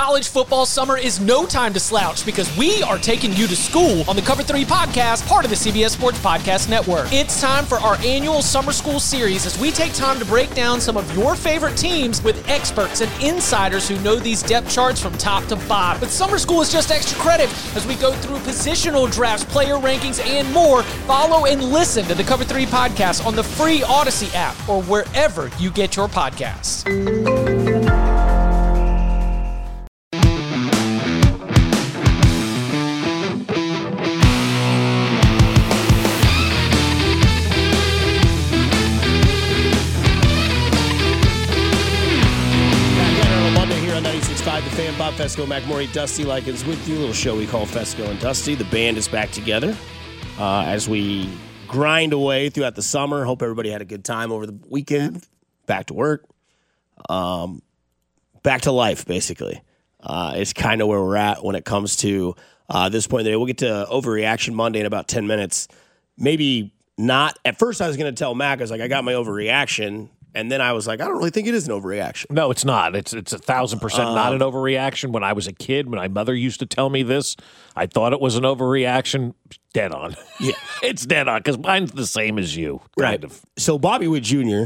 College football summer is no time to slouch because we are taking you to school on the Cover 3 podcast, part of the CBS Sports Podcast Network. It's time for our annual summer school series as we take time to break down some of your favorite teams with experts and insiders who know these depth charts from top to bottom. But summer school is just extra credit as we go through positional drafts, player rankings, and more. Follow and listen to the Cover 3 podcast on the free Odyssey app or wherever you get your podcasts. The Fan, Bob Fesco, McMurray, Dusty Likens with you. A little show we call Fesco and Dusty. The band is back together as we grind away throughout the summer. Hope everybody had a good time over the weekend. Back to work. Back to life, basically. Is kind of where we're at when it comes to this point of the day. We'll get to Overreaction Monday in about 10 minutes. Maybe not. At first, I was going to tell Mac, I was like, I got my overreaction. And then I was like, I don't really think it is an overreaction. No, it's not. It's 1,000% not an overreaction. When I was a kid, when my mother used to tell me this, I thought it was an overreaction. Dead on. Yeah. It's dead on because mine's the same as you. Kind of. So Bobby Witt Jr.,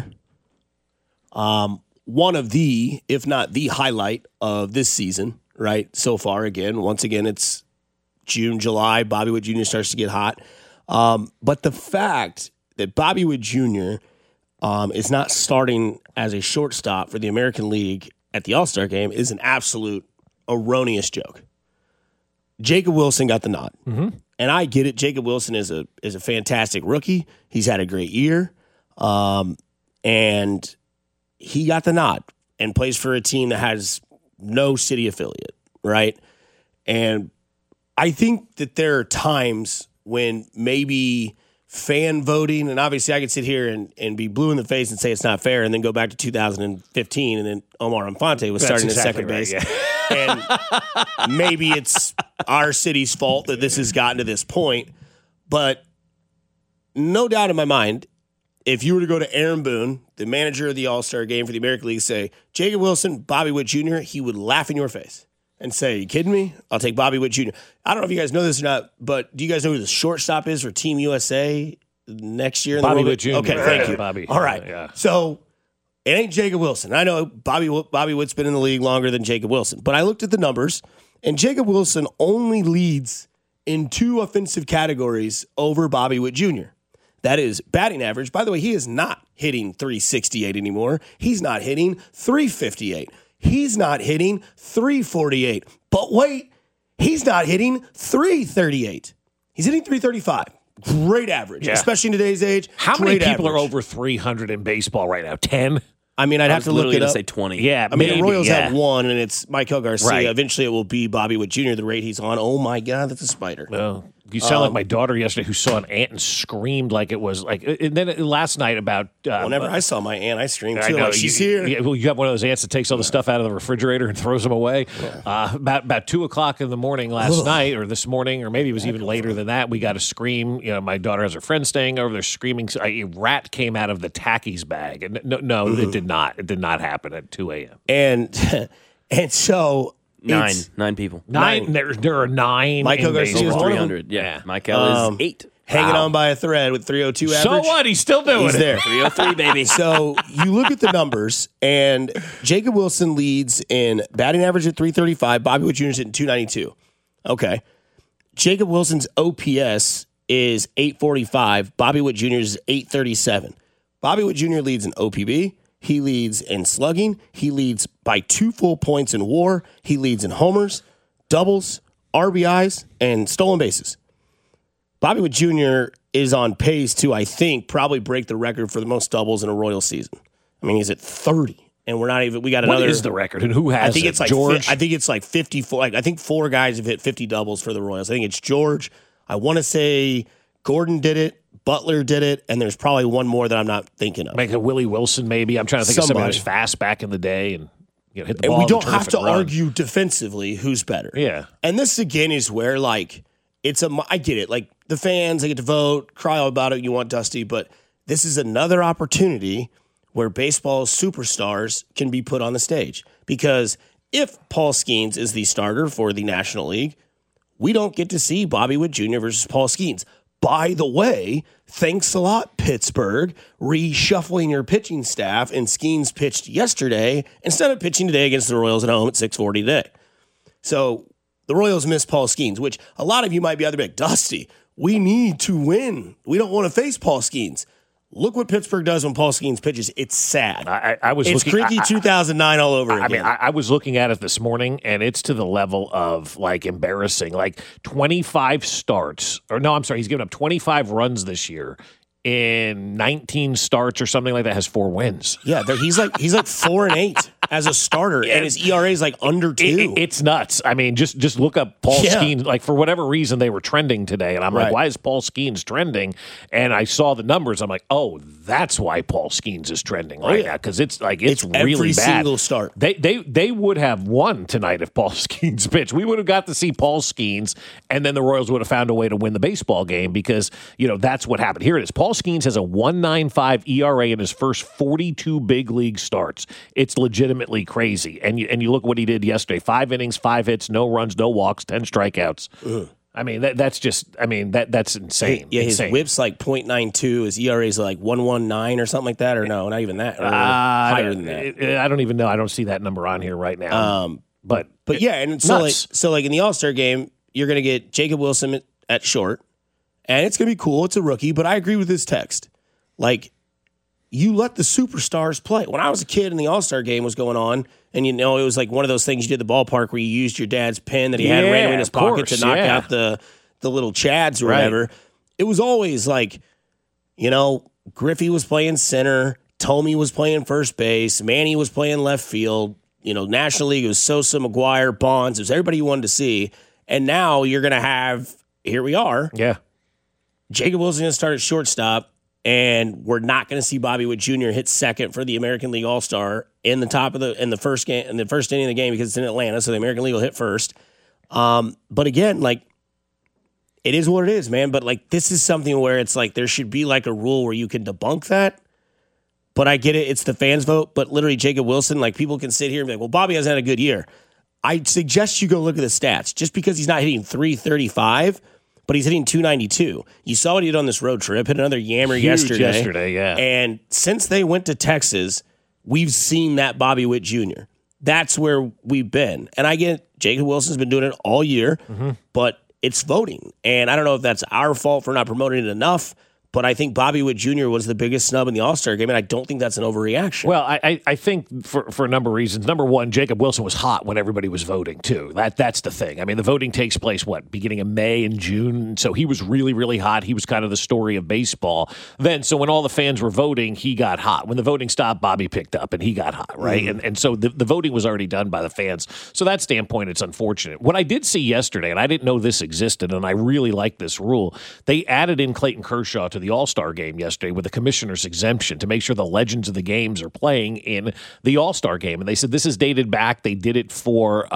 one of the, if not the highlight of this season, right, so far. Once again, it's June, July. Bobby Witt Jr. starts to get hot. But the fact that Bobby Witt Jr. Is not starting as a shortstop for the American League at the All-Star game is an absolute erroneous joke. Jacob Wilson got the nod. Mm-hmm. And I get it. Jacob Wilson is a fantastic rookie. He's had a great year. And he got the nod and plays for a team that has no city affiliate, right? And I think that there are times when maybe fan voting, and obviously I could sit here and be blue in the face and say it's not fair and then go back to 2015 and then Omar Infante was starting at second base. Right, yeah. And maybe it's our city's fault that this has gotten to this point. But no doubt in my mind, if you were to go to Aaron Boone, the manager of the All-Star game for the American League, say, Jacob Wilson, Bobby Witt Jr., he would laugh in your face and say, are you kidding me? I'll take Bobby Witt Jr. I don't know if you guys know this or not, but do you guys know who the shortstop is for Team USA next year? Bobby Witt Jr. Okay, thank you. Bobby. All right. Yeah. So it ain't Jacob Wilson. I know Bobby Witt's been in the league longer than Jacob Wilson, but I looked at the numbers, and Jacob Wilson only leads in 2 offensive categories over Bobby Witt Jr. That is batting average. By the way, he is not hitting 368 anymore. He's not hitting 358. He's not hitting 348. But wait, he's not hitting 338. He's hitting 335. Great average, especially in today's age. How many people are over 300 in baseball right now? 10? I mean, I'd have to look it up. Say 20. Yeah, I mean, maybe, the Royals have 1, and it's Michael Garcia. Right. Eventually, it will be Bobby Witt Jr., the rate he's on. Oh, my God, that's a spider. Well, you sound like my daughter yesterday who saw an ant and screamed like it was like. And then last night about whenever I saw my aunt, I screamed too. I know, like, she's here. Yeah, well, you have one of those ants that takes all the stuff out of the refrigerator and throws them away. Yeah. About 2:00 in the morning last night, or this morning, or maybe it was even later than that. We got a scream. You know, my daughter has her friend staying over there screaming. A rat came out of the Takis bag, and no, it did not. It did not happen at 2 a.m. And so. Nine people. Nine. There are 9. Michael Garcia is 300. Yeah. Michael is 8. Hanging on by a thread with 302 average. So what? He's still doing He's it. there. 303, baby. So you look at the numbers, and Jacob Wilson leads in batting average at 335. Bobby Witt Jr. is hitting 292. Okay. Jacob Wilson's OPS is 845. Bobby Witt Jr. is 837. Bobby Witt Jr. leads in OPB. He leads in slugging. He leads by 2 full points in WAR. He leads in homers, doubles, RBIs, and stolen bases. Bobby Witt Jr. is on pace to, I think, probably break the record for the most doubles in a Royals season. I mean, he's at 30, and we're not even. We got another. What is the record, and who has I think it? It's like George. I think it's like 54. I think 4 guys have hit 50 doubles for the Royals. I think it's George. I want to say Gordon did it. Butler did it, and there's probably one more that I'm not thinking of. Like a Willie Wilson, maybe. I'm trying to think of somebody who was fast back in the day and hit the ball. And we don't have to run. argue defensively who's better. Yeah. And this again is where I get it. Like the fans, they get to vote, cry all about it. You want Dusty, but this is another opportunity where baseball superstars can be put on the stage because if Paul Skeens is the starter for the National League, we don't get to see Bobby Witt Jr. versus Paul Skeens. By the way, thanks a lot, Pittsburgh, reshuffling your pitching staff, and Skeens pitched yesterday instead of pitching today against the Royals at home at 6:40 today. So the Royals miss Paul Skeens, which a lot of you might be either like, Dusty, we need to win. We don't want to face Paul Skeens. Look what Pittsburgh does when Paul Skeens pitches. It's sad. It's Cricky 2009 all over again. I mean, I was looking at it this morning, and it's to the level of, like, embarrassing. Like, 25 starts. Or, no, I'm sorry. He's given up 25 runs this year in 19 starts or something like that, has 4 wins. Yeah, he's like 4-8 as a starter, and his ERA is like under 2. It's nuts. I mean, just look up Paul Skeens. Like, for whatever reason, they were trending today, and I'm like, why is Paul Skeens trending? And I saw the numbers. I'm like, oh, that's why Paul Skeens is trending right now, because it's really every bad. Single start. They would have won tonight if Paul Skeens pitched. We would have got to see Paul Skeens, and then the Royals would have found a way to win the baseball game because, that's what happened. Here it is. Paul Skeens has a 1.95 ERA in his first 42 big league starts. It's legitimately crazy. And you look what he did yesterday. 5 innings, 5 hits, no runs, no walks, 10 strikeouts. Ugh. I mean, that's insane. Yeah, insane. His whip's like .92. His ERA is like 1.19 or something like that. Or no, not even that. Or higher than that. I don't even know. I don't see that number on here right now. But yeah, and so in the All-Star game, you're going to get Jacob Wilson at short. And it's going to be cool. It's a rookie, but I agree with this text. Like, you let the superstars play. When I was a kid and the All-Star game was going on, and it was like one of those things you did at the ballpark where you used your dad's pen that he had randomly in his pocket to knock out the little chads or whatever. It was always like, Griffey was playing center, Tomey was playing first base, Manny was playing left field. National League, it was Sosa, McGuire, Bonds. It was everybody you wanted to see. And now you're going to have, here we are. Yeah. Jacob Wilson's going to start at shortstop, and we're not going to see Bobby Witt Jr. hit second for the American League All-Star in the first inning of the game because it's in Atlanta, so the American League will hit first. But again, like, it is what it is, man. But like, this is something where it's like there should be like a rule where you can debunk that. But I get it; it's the fans' vote. But literally, Jacob Wilson, like, people can sit here and be like, "Well, Bobby hasn't had a good year." I suggest you go look at the stats. Just because he's not hitting .335. But he's hitting .292. You saw what he did on this road trip. Hit another yammer yesterday. Yeah. And since they went to Texas, we've seen that Bobby Witt Jr. That's where we've been. And I get Jacob Wilson's been doing it all year, but it's voting. And I don't know if that's our fault for not promoting it enough, but I think Bobby Witt Jr. was the biggest snub in the All-Star game, and I don't think that's an overreaction. Well, I think for a number of reasons. Number one, Jacob Wilson was hot when everybody was voting, too. That's the thing. I mean, the voting takes place, beginning of May and June, so he was really, really hot. He was kind of the story of baseball. So when all the fans were voting, he got hot. When the voting stopped, Bobby picked up, and he got hot, right? And so the voting was already done by the fans. So that standpoint, it's unfortunate. What I did see yesterday, and I didn't know this existed, and I really like this rule, they added in Clayton Kershaw to the All-Star game yesterday with a commissioner's exemption to make sure the legends of the games are playing in the All-Star game. And they said this is dated back. They did it for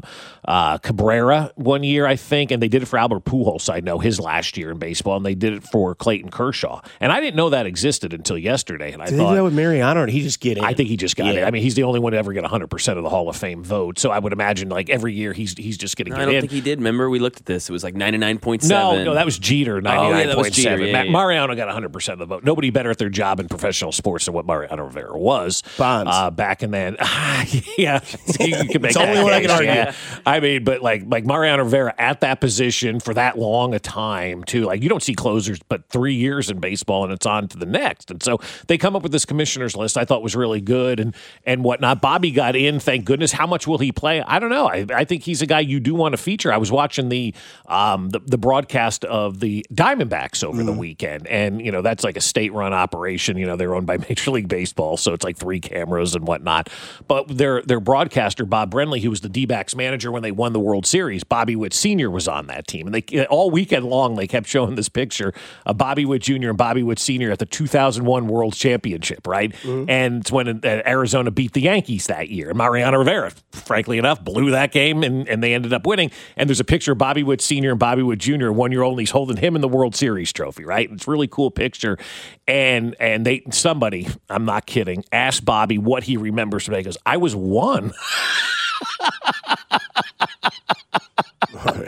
Cabrera one year, I think, and they did it for Albert Pujols, I know, his last year in baseball, and they did it for Clayton Kershaw. And I didn't know that existed until yesterday. And I thought, do that with Mariano, or did he just get in? I think he just got in. I mean, he's the only one to ever get 100% of the Hall of Fame vote. So I would imagine, like, every year he's just going to get in. I don't think he did. Remember, we looked at this. It was like 99.7. No, that was Jeter, 99.7. Yeah, Mariano got 100% of the vote. Nobody better at their job in professional sports than what Mariano Rivera was. Bonds. Back in then. Yeah. You can make it's the only one I can argue. Yeah. I mean, but like Mariano Rivera at that position for that long a time, too. Like, you don't see closers but 3 years in baseball, and it's on to the next. And so they come up with this commissioner's list I thought was really good and whatnot. Bobby got in, thank goodness. How much will he play? I don't know. I think he's a guy you do want to feature. I was watching the broadcast of the Diamondbacks over the weekend, and, that's like a state-run operation. They're owned by Major League Baseball, so it's like 3 cameras and whatnot. But their broadcaster, Bob Brenly, who was the D-backs manager when they won the World Series, Bobby Witt Sr. was on that team. And they all weekend long, they kept showing this picture of Bobby Witt Jr. and Bobby Witt Sr. at the 2001 World Championship, right? And it's when Arizona beat the Yankees that year. And Mariano Rivera, frankly enough, blew that game, and they ended up winning. And there's a picture of Bobby Witt Sr. and Bobby Witt Jr., 1-year-old, and he's holding him in the World Series trophy, right? And it's a really cool picture. And somebody, I'm not kidding, asked Bobby what he remembers today. He goes, I was 1. All right.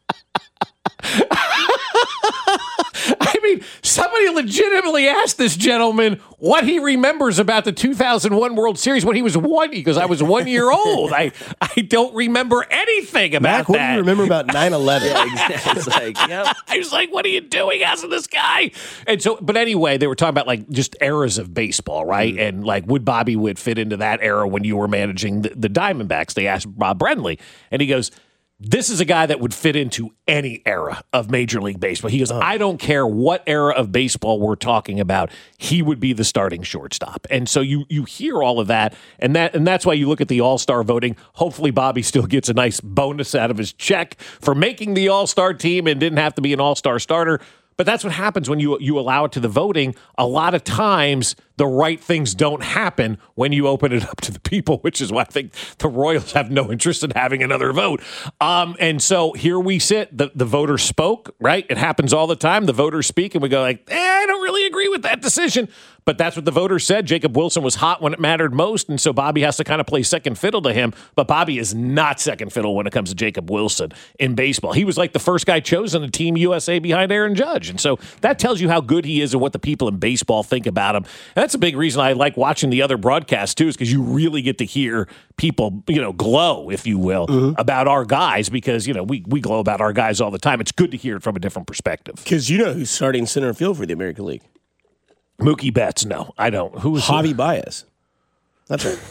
I mean, somebody legitimately asked this gentleman what he remembers about the 2001 World Series when he was one. He goes, I was 1 year old. I don't remember anything about Mac, what that. do you remember about 9/11? Yeah, exactly. It's like, yep. I was like, what are you doing asking this guy? And so, but anyway, they were talking about like just eras of baseball, right? And like, would Bobby Witt fit into that era when you were managing the Diamondbacks? They asked Bob Brenly, and he goes, this is a guy that would fit into any era of Major League Baseball. He goes, I don't care what era of baseball we're talking about. He would be the starting shortstop. And so you hear all of that, and that's why you look at the All-Star voting. Hopefully Bobby still gets a nice bonus out of his check for making the All-Star team and didn't have to be an All-Star starter. But that's what happens when you allow it to the voting. A lot of times, the right things don't happen when you open it up to the people, which is why I think the Royals have no interest in having another vote. And so here we sit. The voters spoke, right? It happens all the time. The voters speak, and we go like, I don't really agree with that decision. But that's what the voters said. Jacob Wilson was hot when it mattered most, and so Bobby has to kind of play second fiddle to him. But Bobby is not second fiddle when it comes to Jacob Wilson in baseball. He was like the first guy chosen to Team USA behind Aaron Judge. And so that tells you how good he is and what the people in baseball think about him. And that's a big reason I like watching the other broadcasts, too, is because you really get to hear people, glow, if you will, about our guys because, we glow about our guys all the time. It's good to hear it from a different perspective. Because you know who's starting center field for the American League? Mookie Betts, no, I don't. Who is Javi Baez. That's right.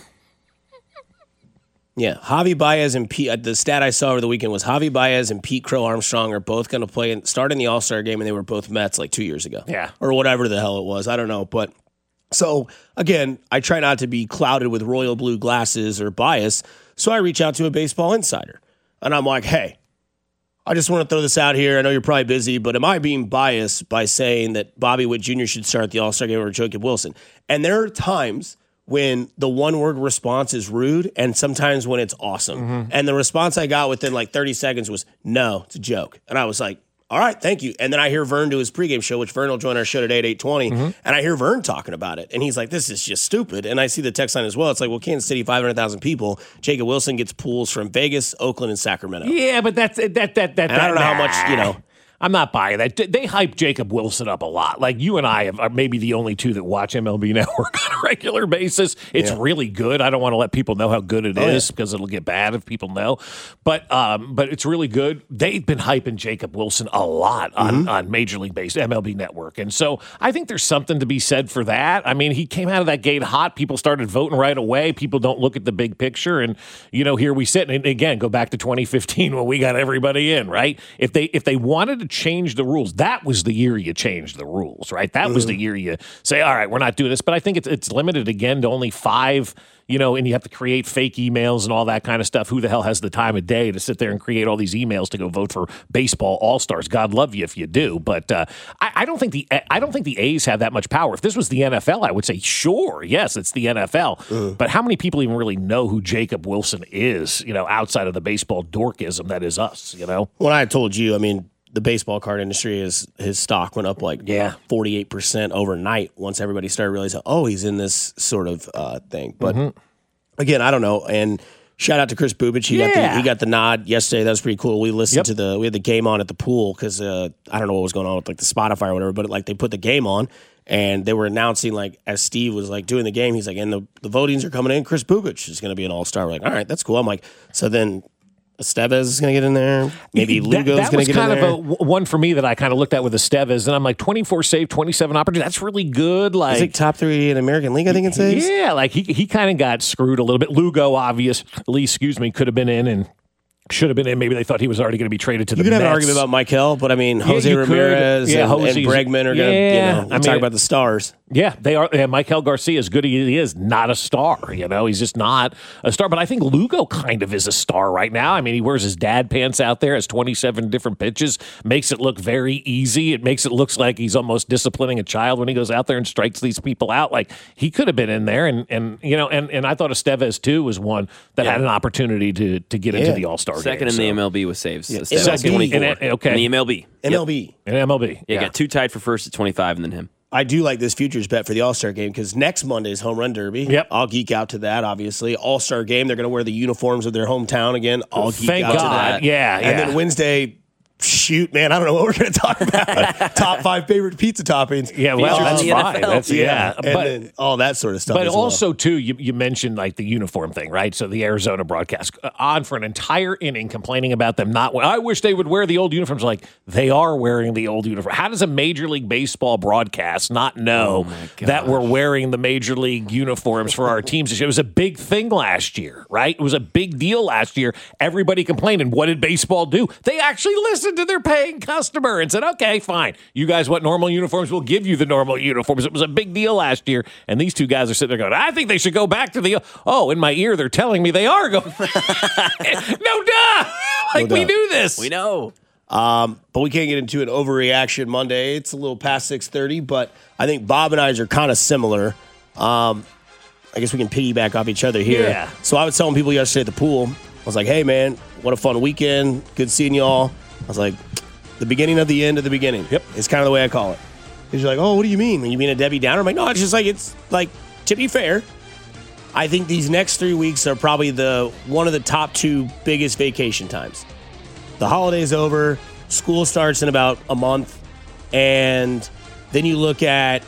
Yeah, Javi Baez and Pete. The stat I saw over the weekend was Javi Baez and Pete Crow Armstrong are both going to play and start in the All-Star game, and they were both Mets like 2 years ago. Yeah. Or whatever the hell it was. I don't know. But so, again, I try not to be clouded with royal blue glasses or bias, so I reach out to a baseball insider. And I'm like, hey, I just want to throw this out here. I know you're probably busy, but am I being biased by saying that Bobby Witt Jr. should start the All-Star game over Jacob Wilson? And there are times when the one-word response is rude and sometimes when it's awesome. And the response I got within like 30 seconds was, no, it's a joke. And I was like, all right, thank you. And then I hear Vern do his pregame show, which Vern will join our show today at 8:20, and I hear Vern talking about it. And he's like, this is just stupid. And I see the text line as well. It's like, well, Kansas City, 500,000 people. Jacob Wilson gets pools from Vegas, Oakland, and Sacramento. Yeah, but that. And I don't know how much, I'm not buying that. They hype Jacob Wilson up a lot. Like you and I are maybe the only two that watch MLB Network on a regular basis. It's really good. I don't want to let people know how good it is because it'll get bad if people know. But it's really good. They've been hyping Jacob Wilson a lot on Major League Baseball, MLB Network. And so I think there's something to be said for that. I mean, he came out of that gate hot. People started voting right away. People don't look at the big picture. And, here we sit. And again, go back to 2015 when we got everybody in, right? If they wanted to change the rules, that was the year you changed the rules, right? That was the year you say, all right, we're not doing this. But I think it's limited again to only 5, and you have to create fake emails and all that kind of stuff. Who the hell has the time of day to sit there and create all these emails to go vote for baseball all-stars? God love you if you do. But I don't think the A's have that much power. If this was the NFL, I would say, sure, yes, it's the NFL. But how many people even really know who Jacob Wilson is, outside of the baseball dorkism that is us, When I told you, I mean, the baseball card industry his stock went up like 48% overnight once everybody started realizing, he's in this sort of thing. But again, I don't know. And shout out to Chris Bubich. He got the nod yesterday. That was pretty cool. We listened to we had the game on at the pool because I don't know what was going on with like the Spotify or whatever, but like they put the game on and they were announcing like as Steve was like doing the game, he's like, and the votings are coming in. Chris Bubich is going to be an all-star. We're like, all right, that's cool. I'm like, so then Estevez is going to get in there. Maybe Lugo is going to get in there. That was kind of a one for me that I kind of looked at with Estevez, and I'm like, 24 save, 27 opportunities. That's really good. Like, is it top 3 in American League, I think it says? Yeah, like he kind of got screwed a little bit. Lugo, obviously, could have been in and should have been in. Maybe they thought he was already going to be traded to the Mets. You could have an argument about Michael, but I mean, Jose Ramirez and Bregman are going to talk about the stars. Yeah, they are. And Michael Garcia, as good as he is, not a star. He's just not a star. But I think Lugo kind of is a star right now. I mean, he wears his dad pants out there, has 27 different pitches, makes it look very easy. It makes it look like he's almost disciplining a child when he goes out there and strikes these people out. Like he could have been in there, and I thought Estevez too was one that had an opportunity to get into the All-Star game. Second in the MLB with saves. Second in the MLB. In the MLB. In MLB. Yeah, got 2 tied for first at 25, and then him. I do like this futures bet for the All-Star game because next Monday is Home Run Derby. Yep. I'll geek out to that, obviously. All-Star game, they're going to wear the uniforms of their hometown again. I'll geek Thank out to God. that. Yeah, And then Wednesday, shoot, man, I don't know what we're going to talk about. Top 5 favorite pizza toppings. Yeah, well, Features that's in the fine. NFL. That's, yeah. And But then all that sort of stuff. But as well. also, too, you mentioned like the uniform thing, right? So the Arizona broadcast on for an entire inning complaining about them not. I wish they would wear the old uniforms. Like they are wearing the old uniform. How does a Major League Baseball broadcast not know that we're wearing the Major League uniforms for our teams? It was a big thing last year, right? It was a big deal last year. Everybody complained. And what did baseball do? They actually listened to their paying customer and said, okay, fine. You guys want normal uniforms? We'll give you the normal uniforms. It was a big deal last year. And these two guys are sitting there going, I think they should go back to the, in my ear, they're telling me they are going. No duh. Like we knew this. We know. But we can't get into an overreaction Monday. It's a little past 6:30, but I think Bob and I are kind of similar. I guess we can piggyback off each other here. Yeah. So I was telling people yesterday at the pool, I was like, hey, man, what a fun weekend. Good seeing y'all. I was like, the beginning of the end of the beginning. Yep. It's kind of the way I call it. Because you're like, oh, what do you mean? You mean a Debbie Downer? I'm like, no, it's like, to be fair, I think these next 3 weeks are probably one of the top 2 biggest vacation times. The holiday's over, school starts in about a month, and then you look at,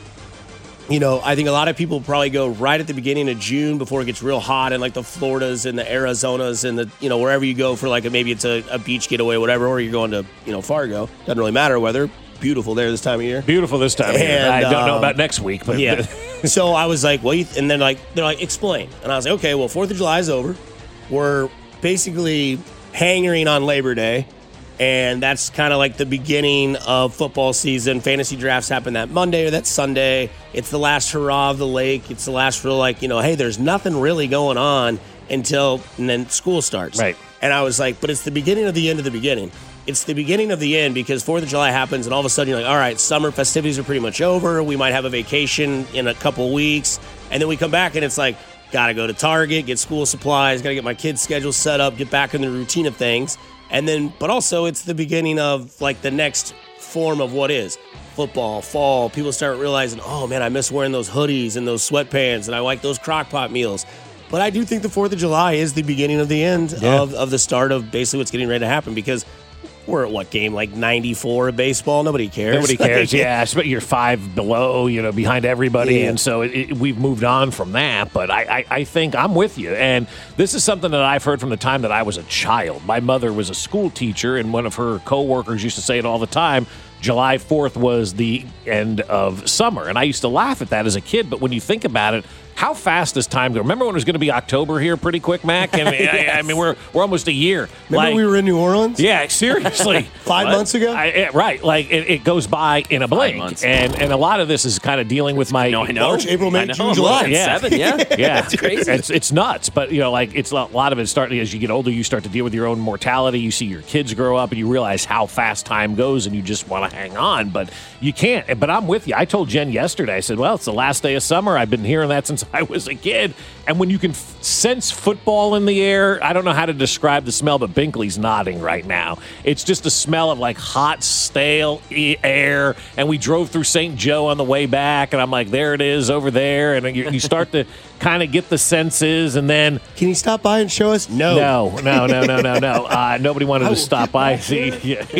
I think a lot of people probably go right at the beginning of June before it gets real hot in like the Floridas and the Arizonas and the, wherever you go for like maybe it's a beach getaway, whatever, or you're going to, Fargo. Doesn't really matter weather. Beautiful there this time of year. Beautiful this time of year. And, I don't know about next week, but yeah. So I was like, well, and then they're like, explain. And I was like, okay, well, 4th of July is over. We're basically hangering on Labor Day. And that's kind of like the beginning of football season. Fantasy drafts happen that Monday or that Sunday. It's the last hurrah of the lake. It's the last real hey, there's nothing really going on and then school starts. Right. And I was like, but it's the beginning of the end of the beginning. It's the beginning of the end because 4th of July happens and all of a sudden you're like, all right, summer festivities are pretty much over. We might have a vacation in a couple weeks. And then we come back and it's like, got to go to Target, get school supplies, got to get my kids' schedule set up, get back in the routine of things. And then, but also it's the beginning of like the next form of what is football, fall. People start realizing, oh man, I miss wearing those hoodies and those sweatpants and I like those crock pot meals. But I do think the 4th of July is the beginning of the end of the start of basically what's getting ready to happen because we're at what game, like 94 of baseball? Nobody cares. Nobody cares, yeah. But you're 5 below, behind everybody. Yeah. And so we've moved on from that. But I think I'm with you. And this is something that I've heard from the time that I was a child. My mother was a school teacher, and one of her coworkers used to say it all the time. July 4th was the end of summer. And I used to laugh at that as a kid. But when you think about it, how fast does time go? Remember when it was going to be October here pretty quick, Mac? And Yes. I mean, we're almost a year. Remember we were in New Orleans? Yeah, seriously. 5 months ago? Right. Like, it goes by in a blink. months. And a lot of this is kind of dealing with my... No, I know. March, April, May, I know. June, July. Yeah. 7, yeah. Yeah, It's crazy. It's nuts, but it's a lot of it starting as you get older. You start to deal with your own mortality. You see your kids grow up, and you realize how fast time goes, and you just want to hang on, but you can't. But I'm with you. I told Jen yesterday. I said, "Well, it's the last day of summer. I've been hearing that since I was a kid." And when you can sense football in the air, I don't know how to describe the smell, but Binkley's nodding right now. It's just a smell of like hot, stale air. And we drove through St. Joe on the way back, and I'm like, there it is over there. And you start to kind of get the senses, and then Can you stop by and show us? No. no. Nobody wanted to stop by. See,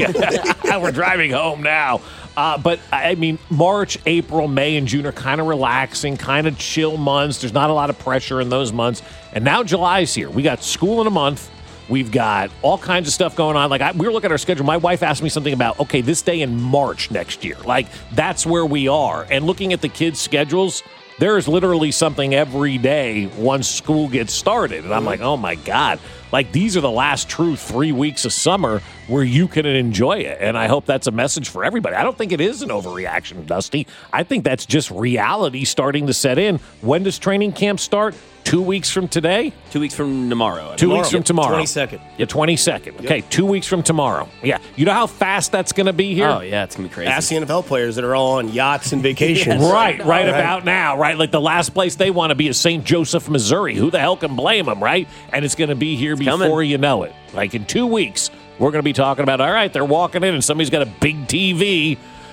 yeah. We're driving home now. But I mean, March, April, May, and June are kind of relaxing, kind of chill months. There's not a lot of pressure in those months. And now July's here. We got school in a month. We've got all kinds of stuff going on. Like, we were looking at our schedule. My wife asked me something about, okay, this day in March next year. Like, that's where we are. And looking at the kids' schedules, there is literally something every day once school gets started. And I'm like, oh, my God. Like, these are the last true 3 weeks of summer where you can enjoy it. And I hope that's a message for everybody. I don't think it is an overreaction, Dusty. I think that's just reality starting to set in. When does training camp start? 2 weeks from today? 2 weeks from tomorrow. 2 weeks from tomorrow. 22nd. Yeah, 22nd. Okay, 2 weeks from tomorrow. Yeah. You know how fast that's going to be here? Oh, yeah, it's going to be crazy. Ask the NFL players that are all on yachts and vacations. Right about now, right? Like the last place they want to be is St. Joseph, Missouri. Who the hell can blame them, right? And it's going to be here before coming. you know it. Like in 2 weeks, we're going to be talking about, all right, they're walking in and somebody's got a big TV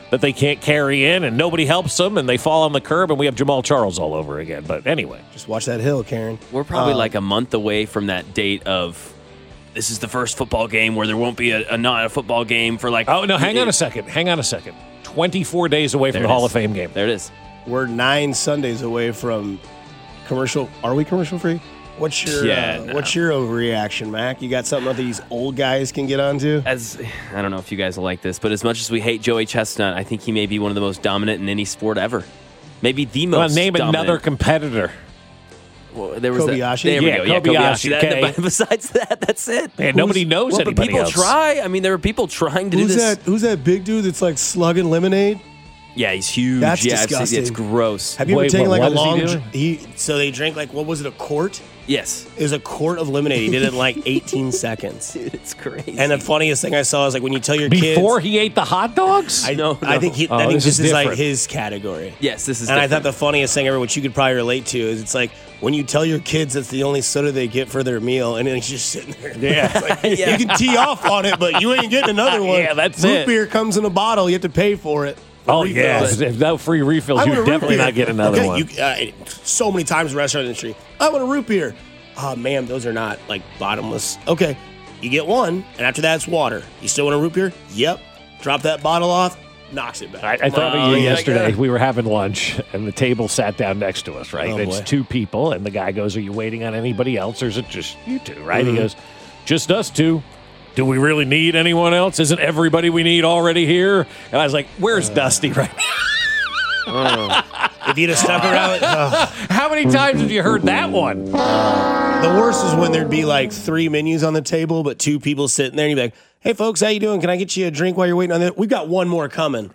that they can't carry in, and nobody helps them, and they fall on the curb, and we have Jamal Charles all over again. But anyway. Just watch that hill, Karen. We're probably like a month away from that date of this is the first football game where there won't be not a football game for like. Oh, no, hang on a second. 24 days away from the Hall of Fame game. There it is. We're 9 Sundays away from commercial. Are we commercial free? What's your overreaction, Mac? You got something that these old guys can get onto? I don't know if you guys will like this, but as much as we hate Joey Chestnut, I think he may be one of the most dominant in any sport ever. Maybe the most name dominant. Another competitor. Well, there was Kobayashi? There we go. Yeah, Kobayashi. Kobayashi. Besides that, that's it. Man, nobody knows anybody but people else. try. I mean, there are people trying to do this. Who's that big dude that's like slugging lemonade? Yeah, he's huge. That's yeah, disgusting. It's gross. Have you ever taken like a long? He So they drank like, what was it, a quart? Yes. It was a quart of lemonade. He did it in like 18 seconds. Dude, it's crazy. And the funniest thing I saw is like when you tell your kids before he ate the hot dogs. I No. I think this is like his category. Yes, this is. And different. I thought the funniest thing ever, which you could probably relate to, is it's like when you tell your kids that's the only soda they get for their meal, and then he's just sitting there. Yeah. It's like, you can tee off on it, but you ain't getting another one. Yeah, that's Root it. beer comes in a bottle. You have to pay for it. Oh, yeah. If no free refills, you I want a would root definitely beer. not get another one. So many times in the restaurant industry, I want a root beer. Oh, ma'am, those are not like bottomless. Okay, you get one, and after that, it's water. You still want a root beer? Yep. Drop that bottle off, knocks it back. I thought of you yesterday. We were having lunch, and the table sat down next to us, right? Oh, It's boy. 2 people, and the guy goes, "Are you waiting on anybody else, or is it just you 2, right?" Mm-hmm. He goes, "Just us 2. Do we really need anyone else? Isn't everybody we need already here?" And I was like, "Where's Dusty right now?" If you'd have stuck around, How many times have you heard that one? the worst is when there'd be like 3 menus on the table, but 2 people sitting there, and you'd be like, "Hey, folks, how you doing? Can I get you a drink while you're waiting on that? We've got one more coming."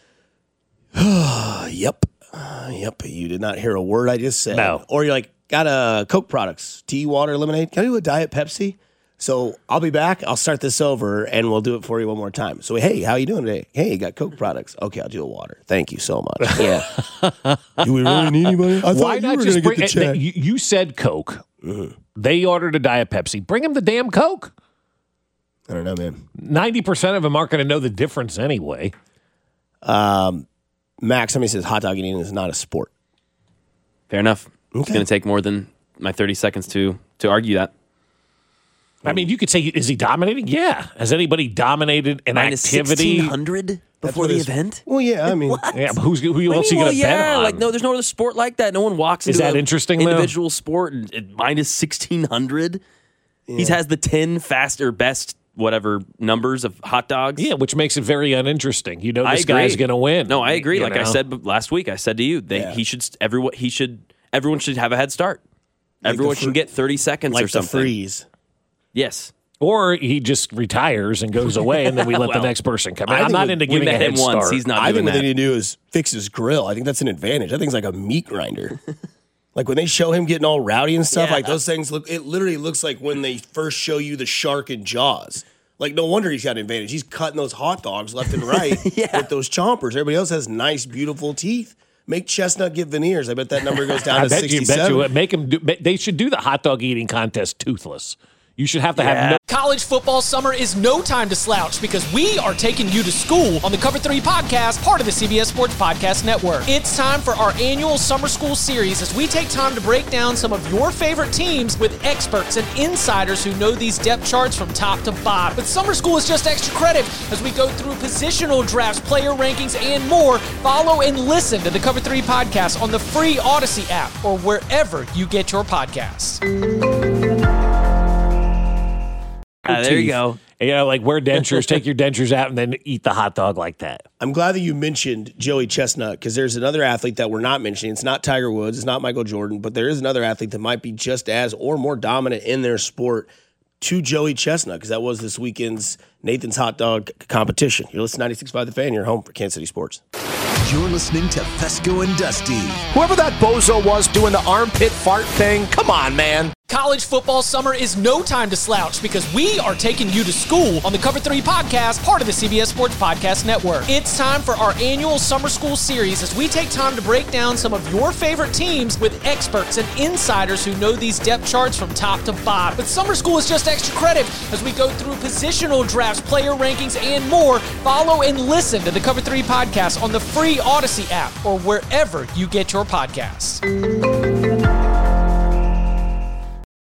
Yep. You did not hear a word I just said. No. Or you're like, got a Coke products, tea, water, lemonade. Can I do a Diet Pepsi? So I'll be back. I'll start this over, and we'll do it for you one more time. So, hey, how you doing today? Hey, got Coke products. Okay, I'll do a water. Thank you so much. Yeah. Do we really need anybody? I Why thought not you were just going to get the check. You said Coke. They ordered a Diet Pepsi. Bring them the damn Coke. I don't know, man. 90% of them aren't going to know the difference anyway. Max, somebody says hot dog eating is not a sport. Fair enough. It's Okay. going to take more than my 30 seconds to argue that. I mean, you could say, is he dominating? Yeah. Has anybody dominated an Minus activity? 1,600 before the event? Well, yeah, I mean, Yeah, but who else are you going to bet on? Like, no, there's no other sport like that. No one walks Is into that a interesting, though? individual sport and minus 1,600. He has the 10 faster best whatever numbers of hot dogs. Yeah, which makes it very uninteresting. You know I this agree. guy's going to win. No, I agree. you Like I know? said last week, I said to you, everyone should have a head start. Everyone should get 30 seconds like or the something. freeze. Yes. Or he just retires and goes away, and then we let Well, the next person come in. I I'm think not we- into We giving a met head him once. start. He's not I doing think what that. they need to do is fix his grill. I think that's an advantage. That thing's like a meat grinder. Like when they show him getting all rowdy and stuff, Yeah. like those things look. It literally looks like when they first show you the shark in Jaws. Like no wonder he's got an advantage. He's cutting those hot dogs left and right with those chompers. Everybody else has nice, beautiful teeth. Make Chestnut get veneers. I bet that number goes down I to bet you 67. make him. They should do the hot dog eating contest toothless. You should have to have no. College football summer is no time to slouch because we are taking you to school on the Cover 3 podcast, part of the CBS Sports Podcast Network. It's time for our annual summer school series as we take time to break down some of your favorite teams with experts and insiders who know these depth charts from top to bottom. But summer school is just extra credit as we go through positional drafts, player rankings, and more. Follow and listen to the Cover 3 podcast on the free Odyssey app or wherever you get your podcasts. There you go. You know, like wear dentures, take your dentures out, and then eat the hot dog like that. I'm glad that you mentioned Joey Chestnut because there's another athlete that we're not mentioning. It's not Tiger Woods. It's not Michael Jordan, but there is another athlete that might be just as or more dominant in their sport to Joey Chestnut because that was this weekend's Nathan's Hot Dog competition. You're listening to 96.5 The Fan. You're home for Kansas City Sports. You're listening to Fesco and Dusty. Whoever that bozo was doing the armpit fart thing, come on, man. College football summer is no time to slouch because we are taking you to school on the Cover 3 podcast, part of the CBS Sports Podcast Network. It's time for our annual summer school series as we take time to break down some of your favorite teams with experts and insiders who know these depth charts from top to bottom. But summer school is just extra credit as we go through positional drafts, player rankings, and more. Follow and listen to the Cover 3 podcast on the free Odyssey app or wherever you get your podcasts.